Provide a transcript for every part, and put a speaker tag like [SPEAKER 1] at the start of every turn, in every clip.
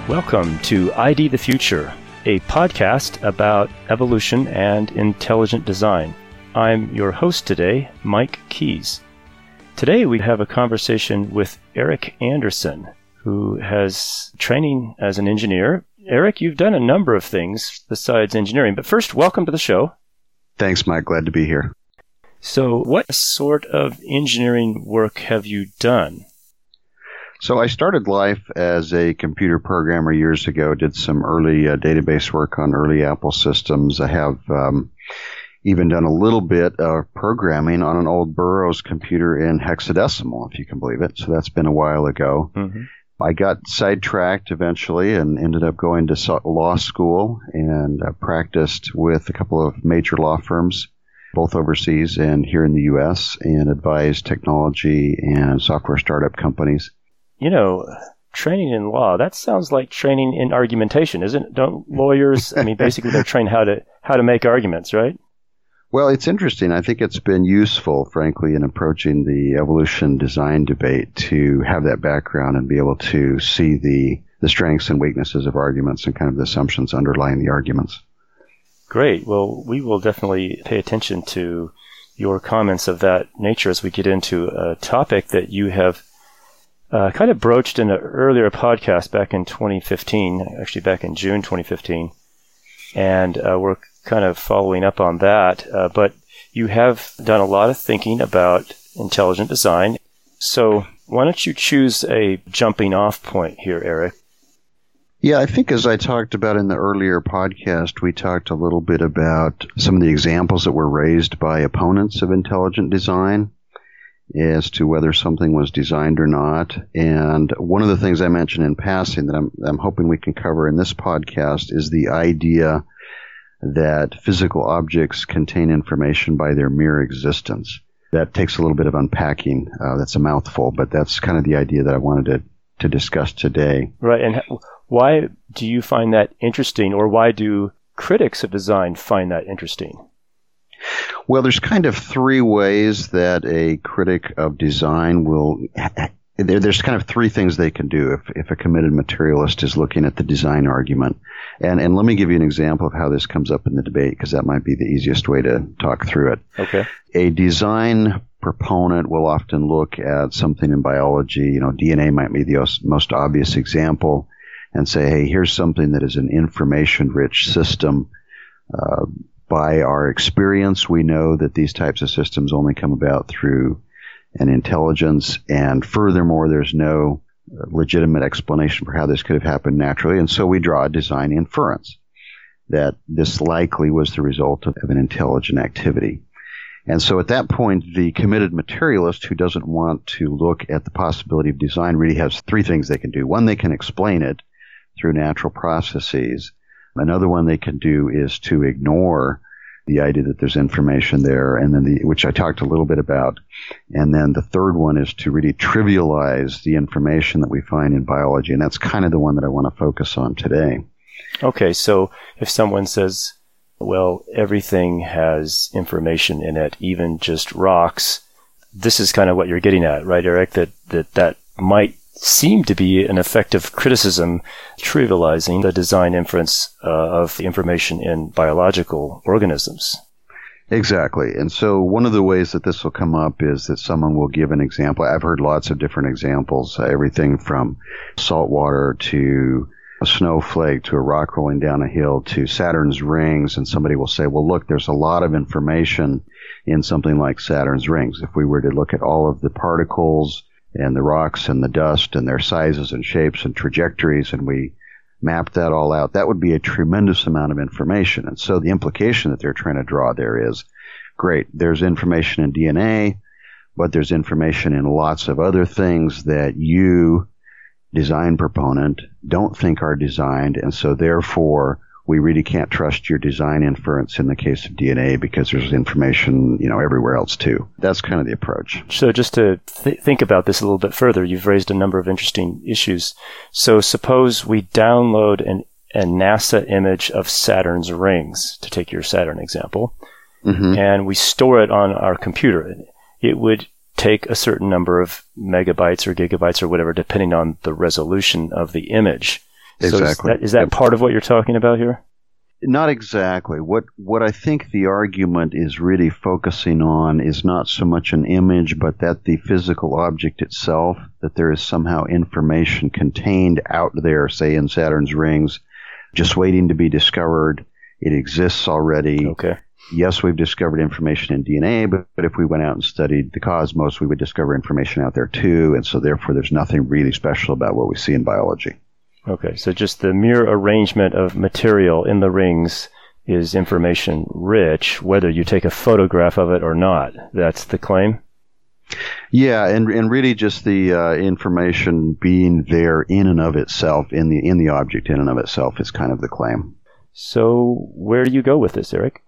[SPEAKER 1] Welcome to ID the Future, a podcast about evolution and intelligent design. I'm your host today, Mike Keys. Today we have a conversation with Eric Anderson, who has training as an engineer. Eric, you've done a number of things besides engineering, but first, welcome to the show.
[SPEAKER 2] Thanks, Mike. Glad to be here.
[SPEAKER 1] So what sort of engineering work have you done?
[SPEAKER 2] So I started life as a computer programmer years ago, did some early database work on early Apple systems. I have even done a little bit of programming on an old Burroughs computer in hexadecimal, if you can believe it. So that's been a while ago. Mm-hmm. I got sidetracked eventually and ended up going to law school and practiced with a couple of major law firms, both overseas and here in the U.S., and advised technology and software startup companies.
[SPEAKER 1] You know, training in law, that sounds like training in argumentation, isn't it? Don't lawyers, basically they're trained how to make arguments, right?
[SPEAKER 2] Well, it's interesting. I think it's been useful, frankly, in approaching the evolution design debate to have that background and be able to see the strengths and weaknesses of arguments and kind of the assumptions underlying the arguments.
[SPEAKER 1] Great. Well, we will definitely pay attention to your comments of that nature as we get into a topic that you have kind of broached in an earlier podcast back in 2015, actually back in June 2015. And we're kind of following up on that. But you have done a lot of thinking about intelligent design. So why don't you choose a jumping off point here, Eric?
[SPEAKER 2] Yeah, I think as I talked about in the earlier podcast, we talked a little bit about some of the examples that were raised by opponents of intelligent design as to whether something was designed or not. And one of the things I mentioned in passing that I'm hoping we can cover in this podcast is the idea that physical objects contain information by their mere existence. That takes a little bit of unpacking. That's a mouthful, but that's kind of the idea that I wanted to discuss today.
[SPEAKER 1] Right. And why do you find that interesting, or why do critics of design find that interesting?
[SPEAKER 2] Well, there's kind of three ways that a critic of design will there's kind of three things they can do if a committed materialist is looking at the design argument. And let me give you an example of how this comes up in the debate, because that might be the easiest way to talk through it.
[SPEAKER 1] Okay.
[SPEAKER 2] A design proponent will often look at something in biology. DNA might be the most obvious example, and say, hey, here's something that is an information-rich system. By our experience, we know that these types of systems only come about through an intelligence, and furthermore, there's no legitimate explanation for how this could have happened naturally, and so we draw a design inference that this likely was the result of an intelligent activity. And so at that point, the committed materialist who doesn't want to look at the possibility of design really has three things they can do. One, they can explain it through natural processes. Another one they can do is to ignore the idea that there's information there, and then which I talked a little bit about. And then the third one is to really trivialize the information that we find in biology, and that's kind of the one that I want to focus on today.
[SPEAKER 1] Okay, so if someone says, well, everything has information in it, even just rocks, this is kind of what you're getting at, right, Eric? That might seem to be an effective criticism, trivializing the design inference of the information in biological organisms.
[SPEAKER 2] Exactly. And so one of the ways that this will come up is that someone will give an example. I've heard lots of different examples, everything from salt water to a snowflake to a rock rolling down a hill to Saturn's rings. And somebody will say, well, look, there's a lot of information in something like Saturn's rings. If we were to look at all of the particles and the rocks and the dust and their sizes and shapes and trajectories, and we mapped that all out, that would be a tremendous amount of information. And so the implication that they're trying to draw there is, great, there's information in DNA, but there's information in lots of other things that you, design proponent, don't think are designed, and so therefore we really can't trust your design inference in the case of DNA because there's information, everywhere else too. That's kind of the approach.
[SPEAKER 1] So just to think about this a little bit further, you've raised a number of interesting issues. So suppose we download a NASA image of Saturn's rings, to take your Saturn example, and we store it on our computer. It would take a certain number of megabytes or gigabytes or whatever, depending on the resolution of the image.
[SPEAKER 2] Exactly.
[SPEAKER 1] So is that part of what you're talking about here?
[SPEAKER 2] Not exactly. What I think the argument is really focusing on is not so much an image, but that the physical object itself, that there is somehow information contained out there, say in Saturn's rings, just waiting to be discovered. It exists already.
[SPEAKER 1] Okay.
[SPEAKER 2] Yes, we've discovered information in DNA, but if we went out and studied the cosmos, we would discover information out there too, and so therefore there's nothing really special about what we see in biology.
[SPEAKER 1] Okay, so just the mere arrangement of material in the rings is information rich, whether you take a photograph of it or not. That's the claim?
[SPEAKER 2] Yeah, and really just the information being there in and of itself, in the object in and of itself is kind of the claim.
[SPEAKER 1] So where do you go with this, Eric?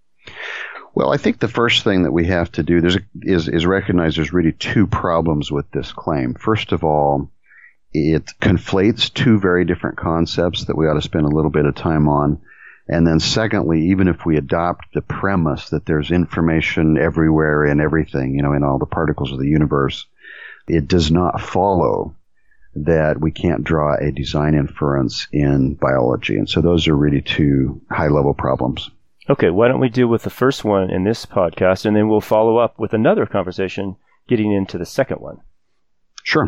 [SPEAKER 2] Well, I think the first thing that we have to do is recognize there's really two problems with this claim. First of all, it conflates two very different concepts that we ought to spend a little bit of time on. And then secondly, even if we adopt the premise that there's information everywhere in everything, in all the particles of the universe, it does not follow that we can't draw a design inference in biology. And so those are really two high-level problems.
[SPEAKER 1] Okay, why don't we deal with the first one in this podcast, and then we'll follow up with another conversation getting into the second one.
[SPEAKER 2] Sure.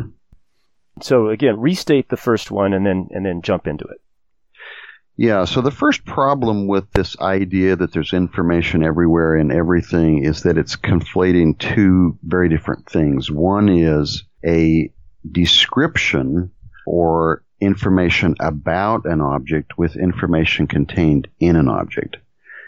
[SPEAKER 1] So again, restate the first one and then jump into it.
[SPEAKER 2] Yeah, so the first problem with this idea that there's information everywhere in everything is that it's conflating two very different things. One is a description or information about an object with information contained in an object.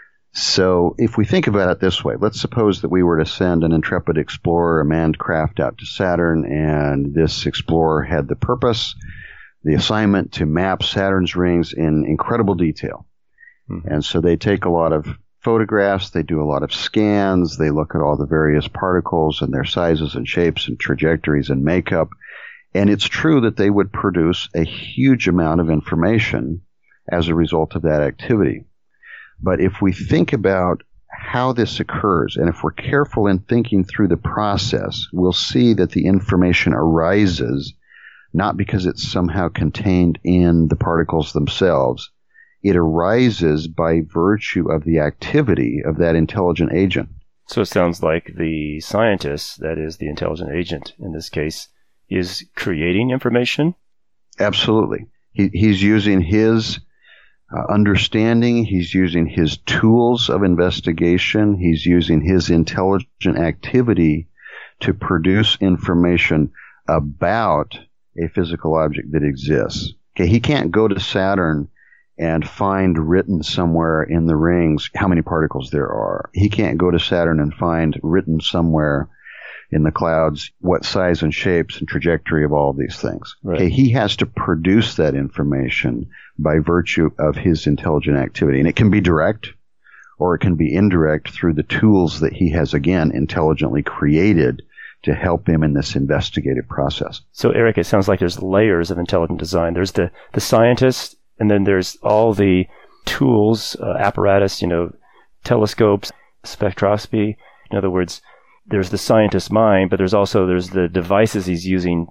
[SPEAKER 2] So if we think about it this way, let's suppose that we were to send an Intrepid Explorer, a manned craft, out to Saturn, and this explorer had the purpose, the assignment to map Saturn's rings in incredible detail. Mm-hmm. And so they take a lot of photographs, they do a lot of scans, they look at all the various particles and their sizes and shapes and trajectories and makeup. And it's true that they would produce a huge amount of information as a result of that activity. But if we think about how this occurs, and if we're careful in thinking through the process, we'll see that the information arises not because it's somehow contained in the particles themselves. It arises by virtue of the activity of that intelligent agent.
[SPEAKER 1] So it sounds like the scientist, that is the intelligent agent in this case, is creating information?
[SPEAKER 2] Absolutely. He's using his understanding, he's using his tools of investigation, he's using his intelligent activity to produce information about a physical object that exists. Okay, he can't go to Saturn and find written somewhere in the rings how many particles there are. He can't go to Saturn and find written somewhere in the clouds what size and shapes and trajectory of all of these things. Right. Okay, he has to produce that information by virtue of his intelligent activity. And it can be direct or it can be indirect through the tools that he has, again, intelligently created to help him in this investigative process.
[SPEAKER 1] So, Eric, it sounds like there's layers of intelligent design. There's the scientist, and then there's all the tools, apparatus, telescopes, spectroscopy. In other words, there's the scientist's mind, but there's the devices he's using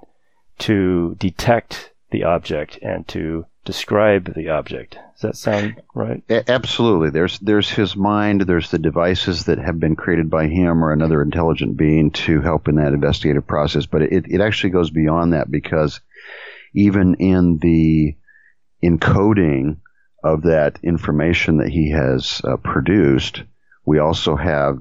[SPEAKER 1] to detect the object and to describe the object. Does that sound right?
[SPEAKER 2] Absolutely. There's his mind, there's the devices that have been created by him or another intelligent being to help in that investigative process, but it actually goes beyond that, because even in the encoding of that information that he has produced, we also have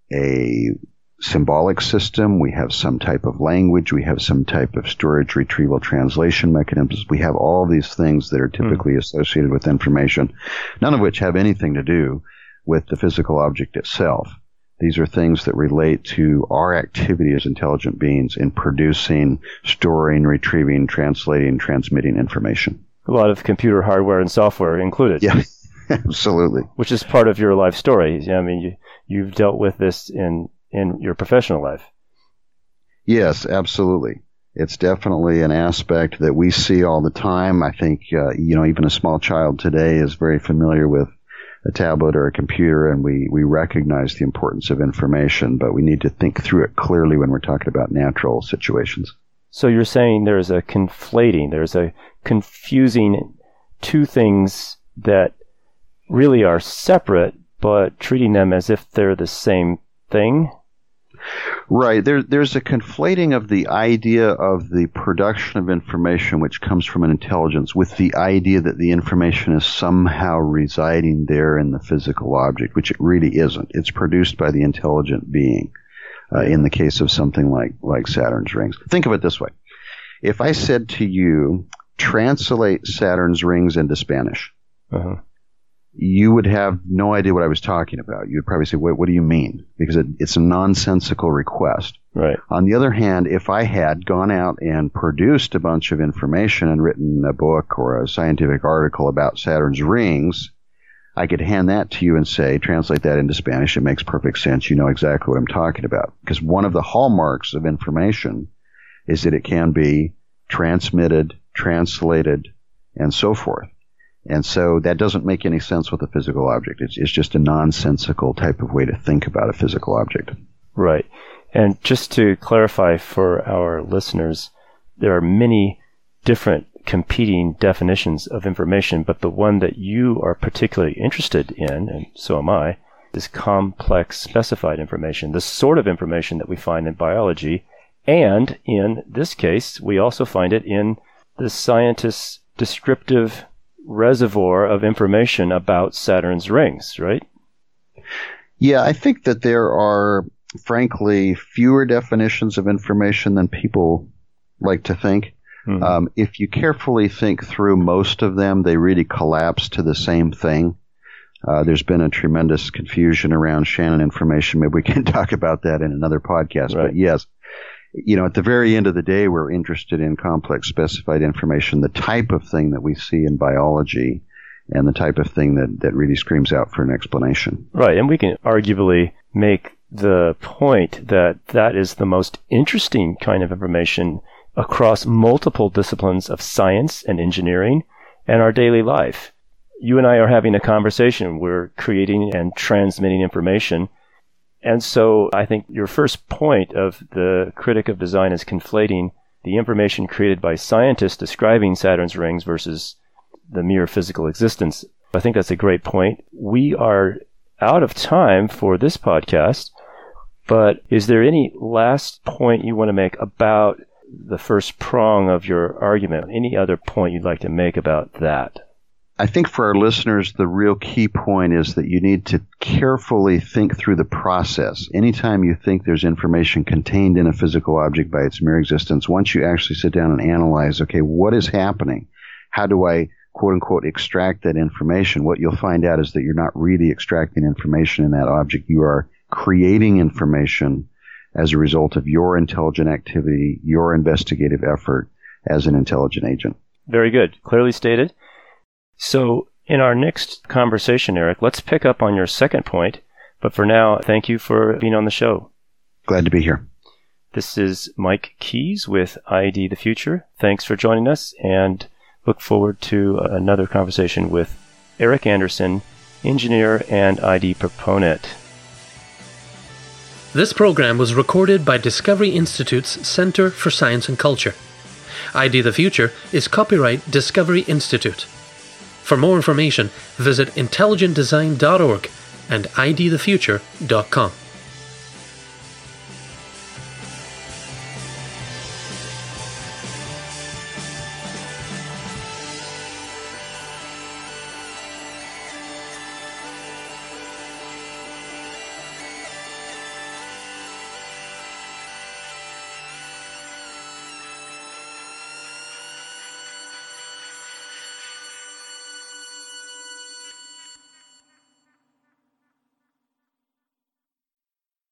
[SPEAKER 2] a symbolic system, we have some type of language, we have some type of storage, retrieval, translation mechanisms. We have all these things that are typically associated with information, none of which have anything to do with the physical object itself. These are things that relate to our activity as intelligent beings in producing, storing, retrieving, translating, transmitting information.
[SPEAKER 1] A lot of computer hardware and software included.
[SPEAKER 2] Yeah, absolutely.
[SPEAKER 1] Which is part of your life story. I mean, you've dealt with this in your professional life.
[SPEAKER 2] Yes, absolutely. It's definitely an aspect that we see all the time. I think, even a small child today is very familiar with a tablet or a computer, and we recognize the importance of information, but we need to think through it clearly when we're talking about natural situations.
[SPEAKER 1] So you're saying there's a confusing two things that really are separate, but treating them as if they're the same thing.
[SPEAKER 2] Right. There's a conflating of the idea of the production of information, which comes from an intelligence, with the idea that the information is somehow residing there in the physical object, which it really isn't. It's produced by the intelligent being, in the case of something like Saturn's rings. Think of it this way. If I said to you, translate Saturn's rings into Spanish, you would have no idea what I was talking about. You'd probably say, what do you mean? Because it's a nonsensical request.
[SPEAKER 1] Right.
[SPEAKER 2] On the other hand, if I had gone out and produced a bunch of information and written a book or a scientific article about Saturn's rings, I could hand that to you and say, translate that into Spanish. It makes perfect sense. You know exactly what I'm talking about. Because one of the hallmarks of information is that it can be transmitted, translated, and so forth. And so that doesn't make any sense with a physical object. It's just a nonsensical type of way to think about a physical object.
[SPEAKER 1] Right. And just to clarify for our listeners, there are many different competing definitions of information, but the one that you are particularly interested in, and so am I, is complex specified information, the sort of information that we find in biology. And in this case, we also find it in the scientist's descriptive reservoir of information about Saturn's rings, right?
[SPEAKER 2] Yeah, I think that there are, frankly, fewer definitions of information than people like to think. Mm-hmm. If you carefully think through most of them, they really collapse to the same thing. There's been a tremendous confusion around Shannon information. Maybe we can talk about that in another podcast. Right. But yes, at the very end of the day, we're interested in complex specified information, the type of thing that we see in biology and the type of thing that really screams out for an explanation.
[SPEAKER 1] Right. And we can arguably make the point that that is the most interesting kind of information across multiple disciplines of science and engineering and our daily life. You and I are having a conversation. We're creating and transmitting information. And so I think your first point of the critic of design is conflating the information created by scientists describing Saturn's rings versus the mere physical existence. I think that's a great point. We are out of time for this podcast, but is there any last point you want to make about the first prong of your argument? Any other point you'd like to make about that?
[SPEAKER 2] I think for our listeners, the real key point is that you need to carefully think through the process. Anytime you think there's information contained in a physical object by its mere existence, once you actually sit down and analyze, okay, what is happening? How do I, quote unquote, extract that information? What you'll find out is that you're not really extracting information in that object. You are creating information as a result of your intelligent activity, your investigative effort as an intelligent agent.
[SPEAKER 1] Very good. Clearly stated. So in our next conversation, Eric, let's pick up on your second point. But for now, thank you for being on the show.
[SPEAKER 2] Glad to be here.
[SPEAKER 1] This is Mike Keys with ID the Future. Thanks for joining us, and look forward to another conversation with Eric Anderson, engineer and ID proponent.
[SPEAKER 3] This program was recorded by Discovery Institute's Center for Science and Culture. ID the Future is copyright Discovery Institute. For more information, visit intelligentdesign.org and idthefuture.com.